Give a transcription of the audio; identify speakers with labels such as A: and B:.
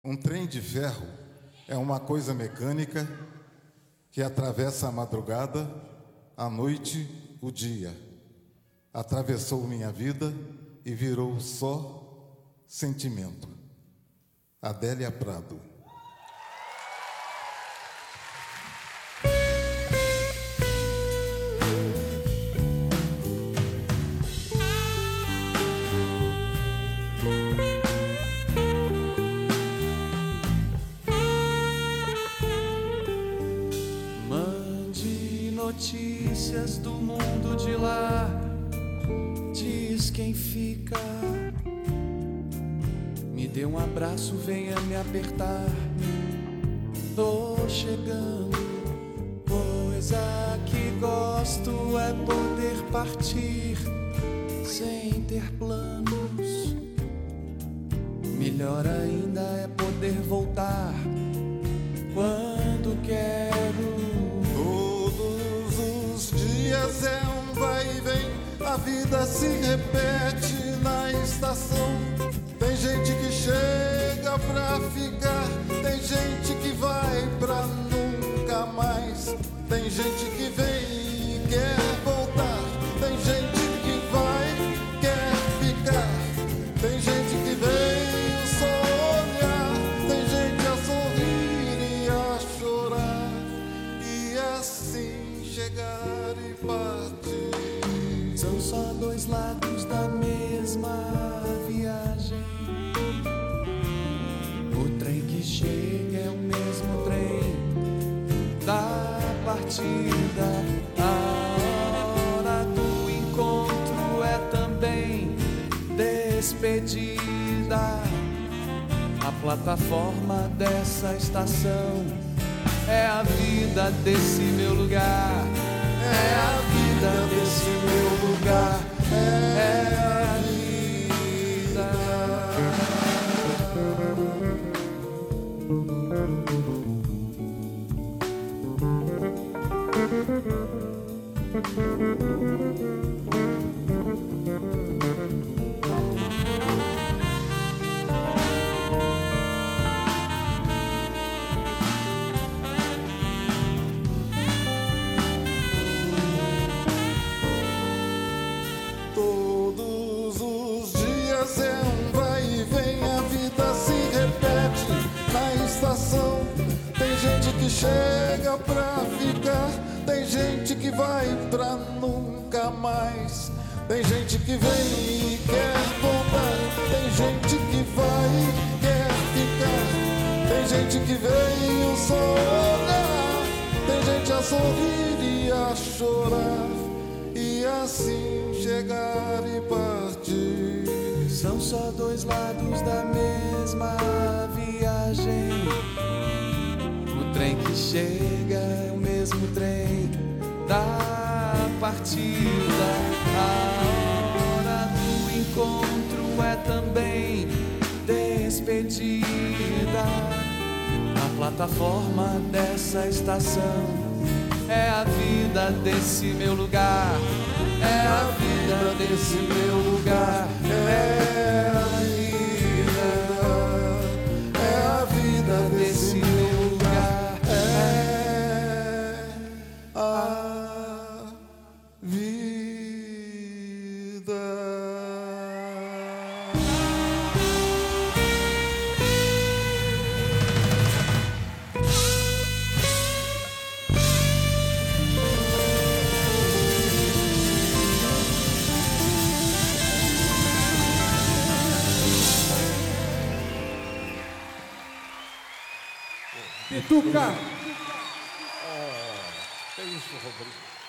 A: Um trem de ferro é uma coisa mecânica que atravessa a madrugada, a noite, o dia. Atravessou minha vida e virou só sentimento. Adélia Prado.
B: Notícias do mundo de lá, diz quem fica. Me dê um abraço, venha me apertar. Tô chegando. Coisa que gosto é poder partir sem ter planos. Melhor ainda é poder voltar quando quero.
A: É um vai e vem, a vida se repete na estação. Tem gente que chega pra ficar, tem gente que vai pra nunca mais. Tem gente que vem e quer voltar, tem gente que vai e quer ficar. Tem gente que vem só olhar, tem gente a sorrir e a chorar, e assim chegar e partir.
B: São só dois lados da mesma viagem. O trem que chega é o mesmo trem da partida. A hora do encontro é também despedida. A plataforma dessa estação é a vida desse meu lugar. É a vida desse meu lugar. É a vida.
A: Todos os dias é um vai e vem, a vida se repete na estação. Tem gente que chega pra ficar, tem gente que vai pra nunca mais. Tem gente que vem e quer voltar, tem gente que vai e quer ficar. Tem gente que veio só olhar, tem gente a sorrir e a chorar, e assim chegar e partir.
B: São só dois lados da mesma viagem. O trem que chega é o mesmo trem da partida. A hora do encontro é também despedida. A plataforma dessa estação é a vida desse meu lugar. É a vida desse meu lugar. É a vida. É a vida desse meu lugar.
A: É a vida.
C: Pituca!
A: Que isso, Rodrigo?